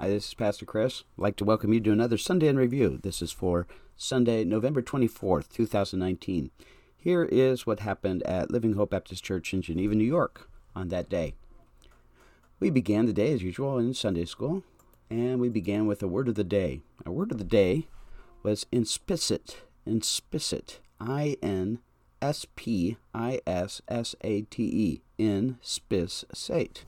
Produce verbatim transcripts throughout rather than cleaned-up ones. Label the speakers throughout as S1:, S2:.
S1: Hi, this is Pastor Chris. I'd like to welcome you to another Sunday in Review. This is for Sunday, November twenty-fourth, two thousand nineteen. Here is what happened at Living Hope Baptist Church in Geneva, New York on that day. We began the day as usual in Sunday school, and we began with a word of the day. Our word of the day was inspissate, inspissate, I N S P I S S A T E, inspissate.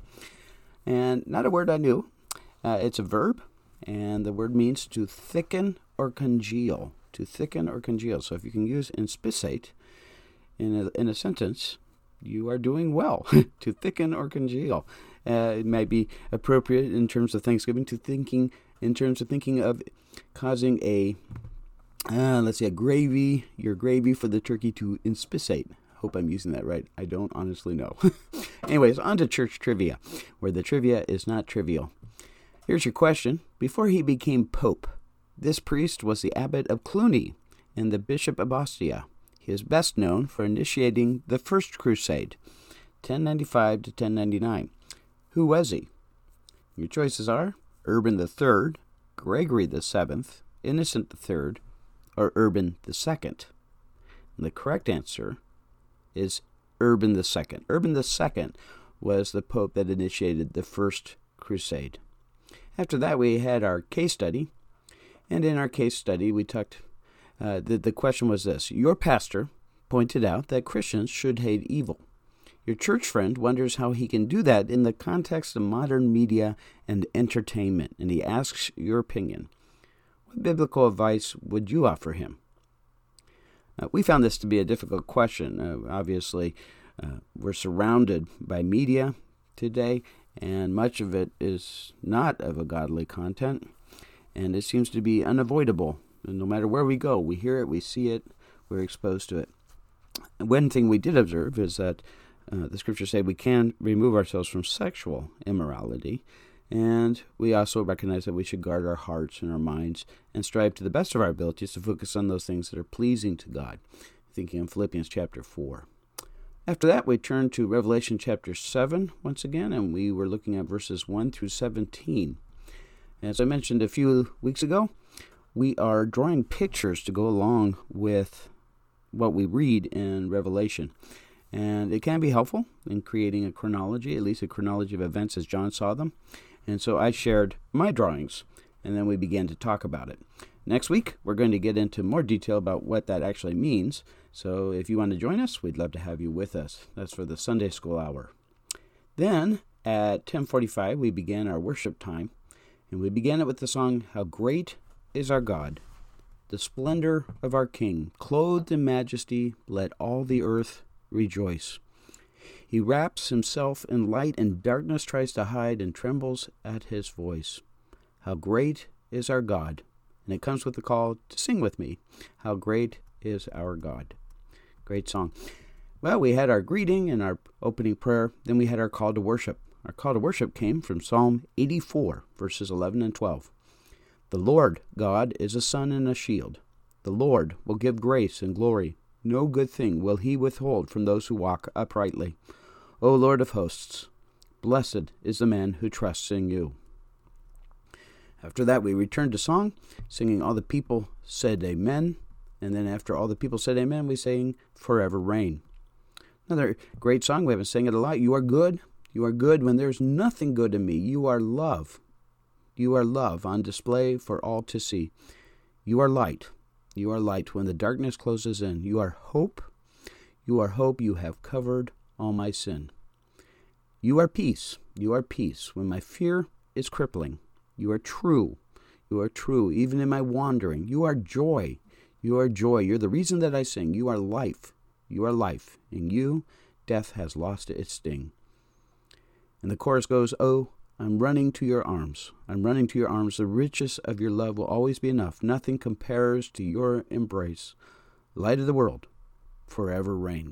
S1: And not a word I knew. Uh, it's a verb, and the word means to thicken or congeal, to thicken or congeal. So if you can use inspissate in a, in a sentence, you are doing well, to thicken or congeal. Uh, it might be appropriate in terms of Thanksgiving to thinking, in terms of thinking of causing a, uh, let's say a gravy, your gravy for the turkey to inspissate. Hope I'm using that right. I don't honestly know. Anyways, on to church trivia, where the trivia is not trivial. Here's your question. Before he became pope, this priest was the abbot of Cluny and the bishop of Ostia. He is best known for initiating the First Crusade, ten ninety-five to ten ninety-nine. Who was he? Your choices are Urban the Third, Gregory the Seventh, Innocent the Third, or Urban the Second. And the correct answer is Urban the Second. Urban the Second was the pope that initiated the First Crusade. After that, we had our case study, and in our case study, we talked. Uh, the the question was this: your pastor pointed out that Christians should hate evil. Your church friend wonders how he can do that in the context of modern media and entertainment, and he asks your opinion. What biblical advice would you offer him? Uh, we found this to be a difficult question. Uh, obviously, uh, we're surrounded by media today, and much of it is not of a godly content, and it seems to be unavoidable. And no matter where we go, we hear it, we see it, we're exposed to it. And one thing we did observe is that uh, the scriptures say we can remove ourselves from sexual immorality, and we also recognize that we should guard our hearts and our minds and strive to the best of our abilities to focus on those things that are pleasing to God. Thinking in Philippians chapter four. After that, we turned to Revelation chapter seven once again, and we were looking at verses one through seventeen. As I mentioned a few weeks ago, we are drawing pictures to go along with what we read in Revelation. And it can be helpful in creating a chronology, at least a chronology of events as John saw them. And so I shared my drawings, and then we began to talk about it. Next week, we're going to get into more detail about what that actually means. So if you want to join us, we'd love to have you with us. That's for the Sunday School Hour. Then at ten forty-five, we began our worship time, and we began it with the song, How Great is Our God, the splendor of our King, clothed in majesty, let all the earth rejoice. He wraps himself in light, and darkness tries to hide and trembles at his voice. How great is our God. And it comes with the call to sing with me. How great is our God. Great song. Well, we had our greeting and our opening prayer. Then we had our call to worship. Our call to worship came from Psalm eighty-four, verses eleven and twelve. The Lord God is a sun and a shield. The Lord will give grace and glory. No good thing will he withhold from those who walk uprightly. O Lord of hosts, blessed is the man who trusts in you. After that, we returned to song, singing All the People Said Amen. And then after all the people said amen, we sang Forever Reign. Another great song. We haven't sang it a lot. You are good. You are good when there's nothing good in me. You are love. You are love on display for all to see. You are light. You are light when the darkness closes in. You are hope. You are hope. You have covered all my sin. You are peace. You are peace when my fear is crippling. You are true. You are true, even in my wandering. You are joy. You are joy. You're the reason that I sing. You are life. You are life. In you, death has lost its sting. And the chorus goes, Oh, I'm running to your arms. I'm running to your arms. The riches of your love will always be enough. Nothing compares to your embrace. Light of the world, forever reign.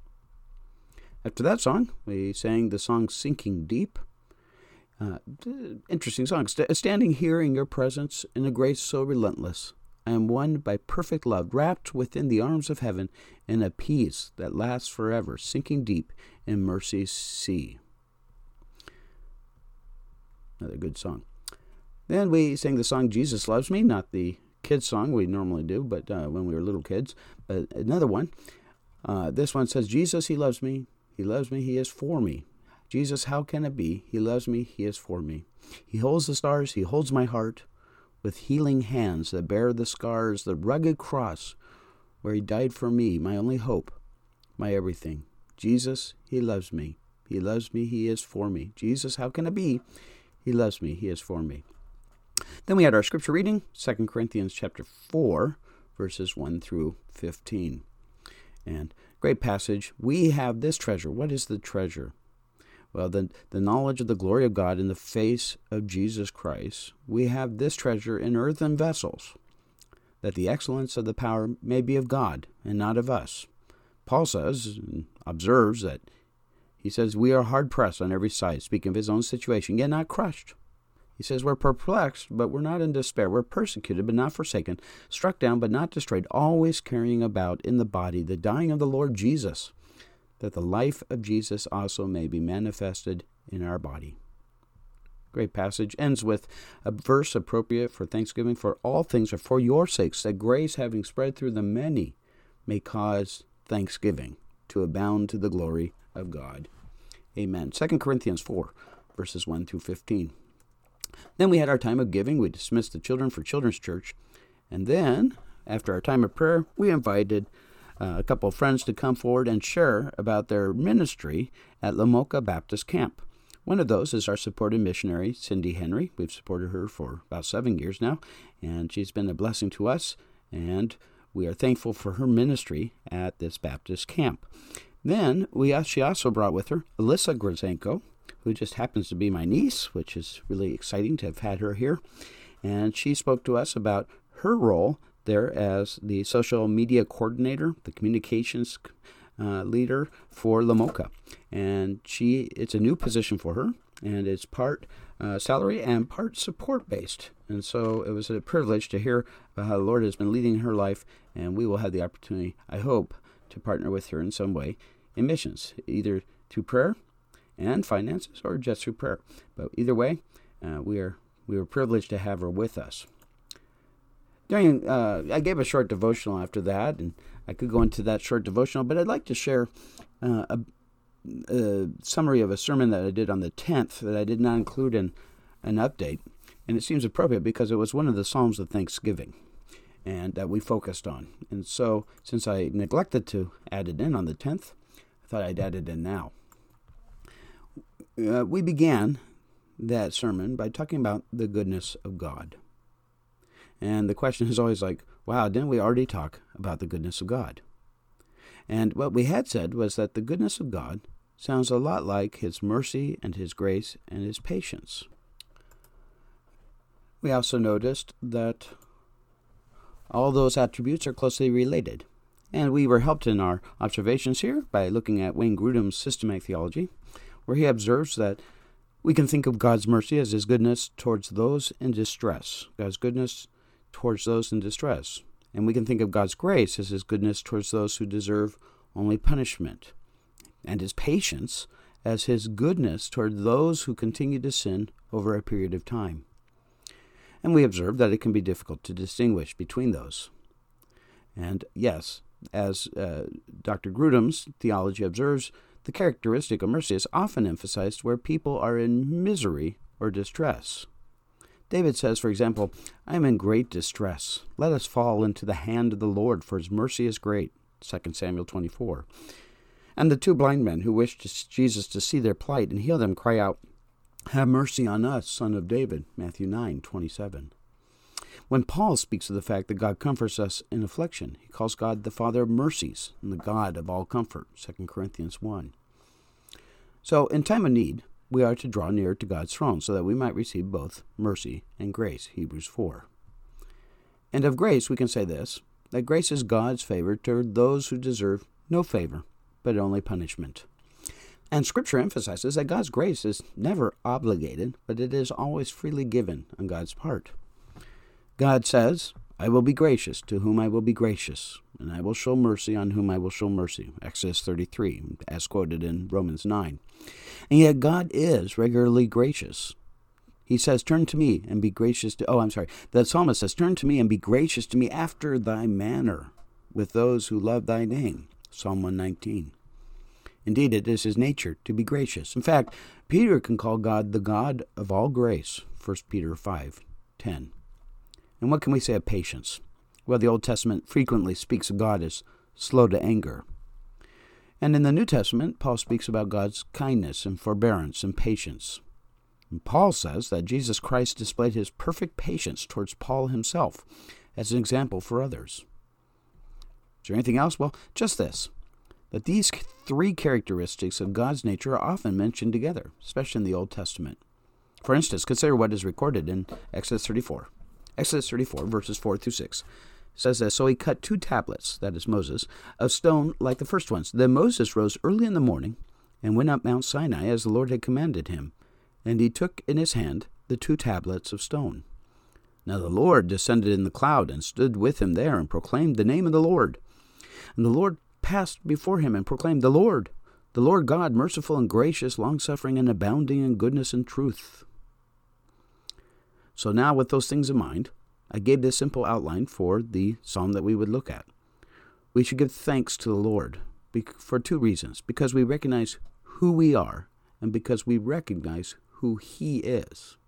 S1: After that song, we sang the song Sinking Deep. Uh, interesting song. St- standing here in your presence in a grace so relentless, I am won by perfect love, wrapped within the arms of heaven in a peace that lasts forever, sinking deep in mercy's sea. Another good song. Then we sang the song Jesus Loves Me, not the kids song we normally do, but uh, when we were little kids, but another one. Uh, this one says, Jesus, he loves me. He loves me. He is for me. Jesus, how can it be? He loves me. He is for me. He holds the stars. He holds my heart with healing hands that bear the scars, the rugged cross where he died for me, my only hope, my everything. Jesus, he loves me. He loves me. He is for me. Jesus, how can it be? He loves me. He is for me. Then we had our scripture reading, Second Corinthians chapter four, verses one through fifteen. And great passage. We have this treasure. What is the treasure? Well, the, the knowledge of the glory of God in the face of Jesus Christ. We have this treasure in earthen vessels, that the excellence of the power may be of God and not of us. Paul says, and observes that, he says, we are hard pressed on every side, speaking of his own situation, yet not crushed. He says, we're perplexed, but we're not in despair. We're persecuted, but not forsaken. Struck down, but not destroyed. Always carrying about in the body the dying of the Lord Jesus, that the life of Jesus also may be manifested in our body. Great passage. Ends with a verse appropriate for Thanksgiving. For all things are for your sakes, that grace, having spread through the many, may cause thanksgiving to abound to the glory of God. Amen. Second Corinthians four, verses one through fifteen. Then we had our time of giving. We dismissed the children for Children's Church. And then, after our time of prayer, we invited uh, a couple of friends to come forward and share about their ministry at Lamoka Baptist Camp. One of those is our supported missionary, Cindy Henry. We've supported her for about seven years now, and she's been a blessing to us, and we are thankful for her ministry at this Baptist camp. Then we she also brought with her Alyssa Grzenko, who just happens to be my niece, which is really exciting to have had her here. And she spoke to us about her role there as the social media coordinator, the communications uh, leader for Lamoka. And she it's a new position for her, and it's part uh, salary and part support-based. And so it was a privilege to hear about how the Lord has been leading her life, and we will have the opportunity, I hope, to partner with her in some way in missions, either through prayer and finances, or just through prayer. But either way, uh, we are we were privileged to have her with us. During, uh, I gave a short devotional after that, and I could go into that short devotional, but I'd like to share uh, a, a summary of a sermon that I did on the tenth that I did not include in an update, and it seems appropriate because it was one of the Psalms of Thanksgiving, and that we focused on. And so, since I neglected to add it in on the tenth, I thought I'd add it in now. Uh, we began that sermon by talking about the goodness of God. And the question is always like, wow, didn't we already talk about the goodness of God? And what we had said was that the goodness of God sounds a lot like his mercy and his grace and his patience. We also noticed that all those attributes are closely related. And we were helped in our observations here by looking at Wayne Grudem's systematic theology, where he observes that we can think of God's mercy as his goodness towards those in distress, God's goodness towards those in distress. And we can think of God's grace as his goodness towards those who deserve only punishment, and his patience as his goodness toward those who continue to sin over a period of time. And we observe that it can be difficult to distinguish between those. And yes, as uh, Doctor Grudem's theology observes, the characteristic of mercy is often emphasized where people are in misery or distress. David says, for example, I am in great distress. Let us fall into the hand of the Lord, for his mercy is great. Second Samuel twenty-four. And the two blind men who wished Jesus to see their plight and heal them cry out, have mercy on us, Son of David. Matthew nine twenty-seven. When Paul speaks of the fact that God comforts us in affliction, he calls God the Father of mercies and the God of all comfort, Second Corinthians one. So, in time of need, we are to draw near to God's throne so that we might receive both mercy and grace, Hebrews four. And of grace, we can say this, that grace is God's favor toward those who deserve no favor, but only punishment. And Scripture emphasizes that God's grace is never obligated, but it is always freely given on God's part. God says, I will be gracious to whom I will be gracious, and I will show mercy on whom I will show mercy, Exodus thirty-three, as quoted in Romans nine. And yet God is regularly gracious. He says, turn to me and be gracious to, oh, I'm sorry. The psalmist says, turn to me and be gracious to me after thy manner with those who love thy name. Psalm one nineteen. Indeed, it is his nature to be gracious. In fact, Peter can call God the God of all grace, First Peter five ten. And what can we say of patience? Well, the Old Testament frequently speaks of God as slow to anger. And in the New Testament, Paul speaks about God's kindness and forbearance and patience. And Paul says that Jesus Christ displayed his perfect patience towards Paul himself as an example for others. Is there anything else? Well, just this, that these three characteristics of God's nature are often mentioned together, especially in the Old Testament. For instance, consider what is recorded in Exodus thirty-four. Exodus thirty-four, verses four through six. Says that, so he cut two tablets, that is Moses, of stone like the first ones. Then Moses rose early in the morning and went up Mount Sinai as the Lord had commanded him. And he took in his hand the two tablets of stone. Now the Lord descended in the cloud and stood with him there and proclaimed the name of the Lord. And the Lord passed before him and proclaimed, the Lord, the Lord God, merciful and gracious, long-suffering and abounding in goodness and truth. So now with those things in mind, I gave this simple outline for the psalm that we would look at. We should give thanks to the Lord for two reasons. Because we recognize who we are and because we recognize who he is.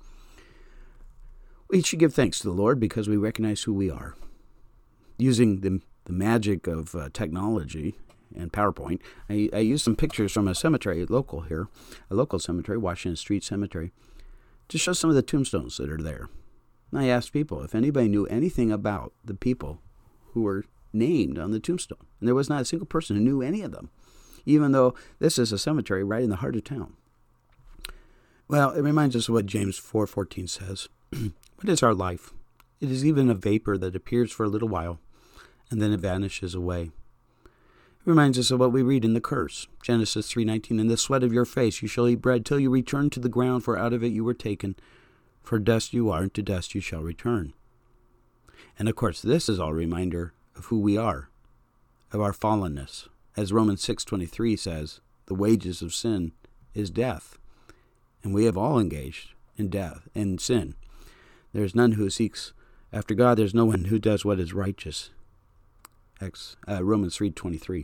S1: We should give thanks to the Lord because we recognize who we are. Using the, the magic of uh, technology and PowerPoint, I, I used some pictures from a cemetery local here, a local cemetery, Washington Street Cemetery, to show some of the tombstones that are there. And I asked people if anybody knew anything about the people who were named on the tombstone. And there was not a single person who knew any of them, even though this is a cemetery right in the heart of town. Well, it reminds us of what James four fourteen says. What is our life? It is even a vapor that appears for a little while, and then it vanishes away. It reminds us of what we read in the curse, Genesis three nineteen, in the sweat of your face you shall eat bread till you return to the ground, for out of it you were taken. For dust you are, and to dust you shall return. And of course, this is all a reminder of who we are, of our fallenness. As Romans six twenty-three says, the wages of sin is death. And we have all engaged in death, in sin. There is none who seeks after God. There's no one who does what is righteous. Ex, uh, Romans three twenty-three.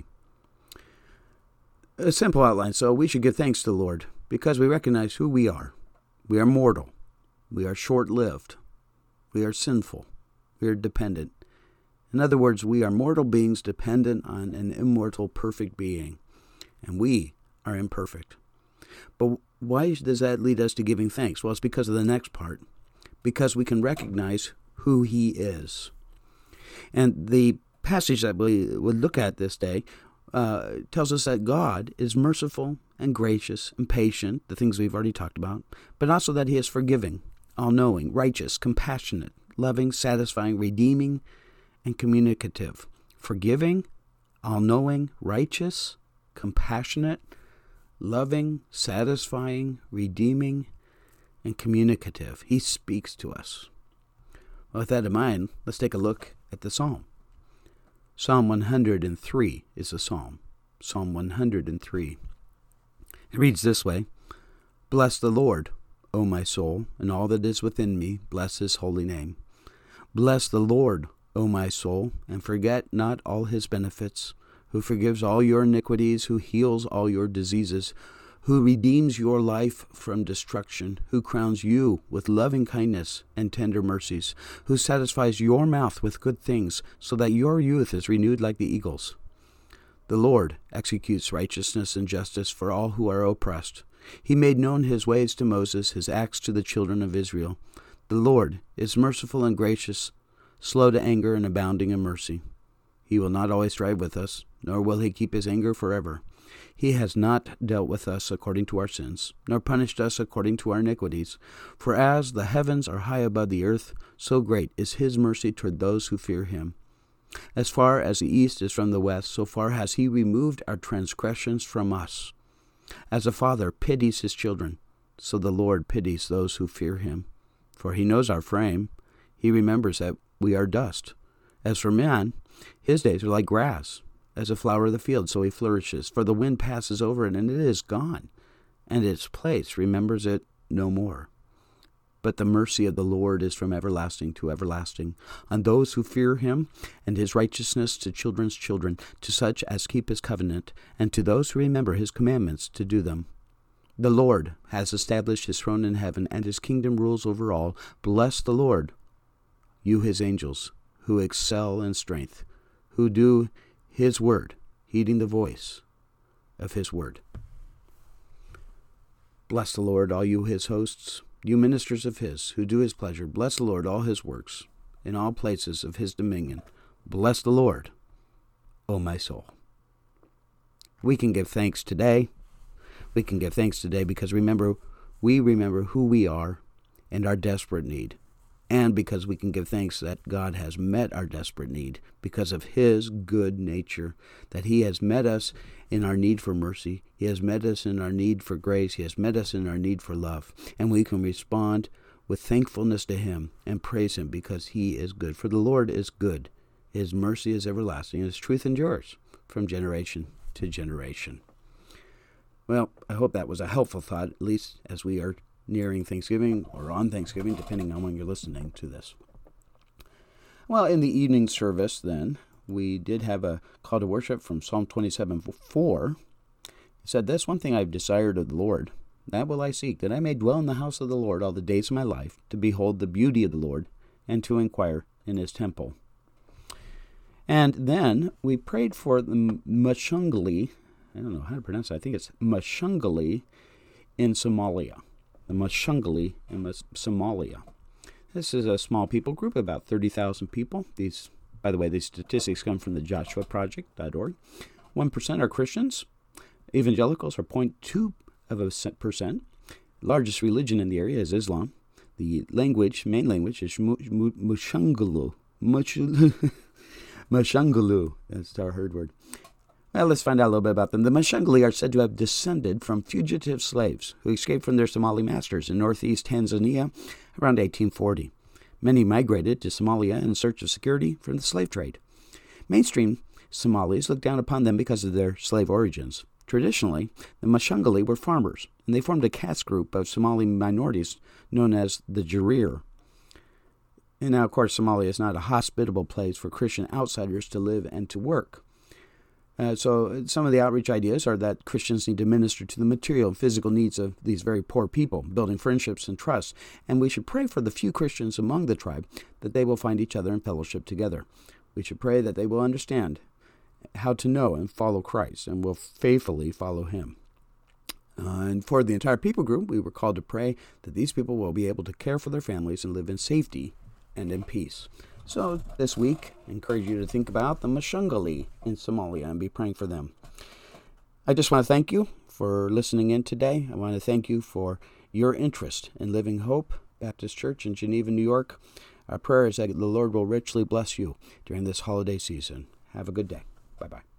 S1: A simple outline. So we should give thanks to the Lord because we recognize who we are. We are mortal. We are short-lived. We are sinful. We are dependent. In other words, we are mortal beings dependent on an immortal, perfect being. And we are imperfect. But why does that lead us to giving thanks? Well, it's because of the next part. Because we can recognize who he is. And the passage that we would look at this day uh, tells us that God is merciful and gracious and patient, the things we've already talked about, but also that he is forgiving, all-knowing, righteous, compassionate, loving, satisfying, redeeming, and communicative. Forgiving, all-knowing, righteous, compassionate, loving, satisfying, redeeming, and communicative. He speaks to us. Well, with that in mind, let's take a look at the psalm. Psalm one hundred three is the psalm. Psalm one hundred three. It reads this way, Bless the Lord, O my soul, and all that is within me, bless his holy name. Bless the Lord, O my soul, and forget not all his benefits, who forgives all your iniquities, who heals all your diseases, who redeems your life from destruction, who crowns you with loving kindness and tender mercies, who satisfies your mouth with good things, so that your youth is renewed like the eagles. The Lord executes righteousness and justice for all who are oppressed. He made known his ways to Moses, his acts to the children of Israel. The Lord is merciful and gracious, slow to anger and abounding in mercy. He will not always strive with us, nor will he keep his anger forever. He has not dealt with us according to our sins, nor punished us according to our iniquities. For as the heavens are high above the earth, so great is his mercy toward those who fear him. As far as the east is from the west, so far has he removed our transgressions from us. As a father pities his children, so the Lord pities those who fear him. For he knows our frame. He remembers that we are dust. As for man, his days are like grass, as a flower of the field, so he flourishes. For the wind passes over it, and it is gone, and its place remembers it no more. But the mercy of the Lord is from everlasting to everlasting on those who fear him, and his righteousness to children's children, to such as keep his covenant, and to those who remember his commandments to do them. The Lord has established his throne in heaven, and his kingdom rules over all. Bless the Lord, you his angels, who excel in strength, who do his word, heeding the voice of his word. Bless the Lord, all you his hosts, you ministers of his, who do his pleasure. Bless the Lord, all his works, in all places of his dominion. Bless the Lord, O my soul. We can give thanks today. We can give thanks today because remember, we remember who we are and our desperate need. And because we can give thanks that God has met our desperate need because of his good nature, that he has met us in our need for mercy. He has met us in our need for grace. He has met us in our need for love. And we can respond with thankfulness to him and praise him because he is good. For the Lord is good. His mercy is everlasting, and his truth endures from generation to generation. Well, I hope that was a helpful thought, at least as we are nearing Thanksgiving or on Thanksgiving, depending on when you're listening to this. Well, in the evening service, then, we did have a call to worship from Psalm twenty-seven four. It said, "This one thing I've desired of the Lord, that will I seek, that I may dwell in the house of the Lord all the days of my life, to behold the beauty of the Lord, and to inquire in his temple." And then we prayed for the Mashungali, I don't know how to pronounce it, I think it's Mashungali in Somalia. The Mashungali in Somalia. This is a small people group, about thirty thousand people. These, by the way, these statistics come from the joshua project dot org. one percent are Christians. Evangelicals are zero point two of a percent. Largest religion in the area is Islam. The language, main language, is Mushungalu. Mashungalu. That's our herd word. Well, let's find out a little bit about them. The Mashungali are said to have descended from fugitive slaves who escaped from their Somali masters in northeast Tanzania around eighteen forty. Many migrated to Somalia in search of security from the slave trade. Mainstream Somalis looked down upon them because of their slave origins. Traditionally, the Mashungali were farmers, and they formed a caste group of Somali minorities known as the Jarir. And now, of course, Somalia is not a hospitable place for Christian outsiders to live and to work. Uh, so some of the outreach ideas are that Christians need to minister to the material and physical needs of these very poor people, building friendships and trust. And we should pray for the few Christians among the tribe that they will find each other and fellowship together. We should pray that they will understand how to know and follow Christ and will faithfully follow him. Uh, and for the entire people group, we were called to pray that these people will be able to care for their families and live in safety and in peace. So this week, I encourage you to think about the Mashungali in Somalia and be praying for them. I just want to thank you for listening in today. I want to thank you for your interest in Living Hope Baptist Church in Geneva, New York. Our prayer is that the Lord will richly bless you during this holiday season. Have a good day. Bye-bye.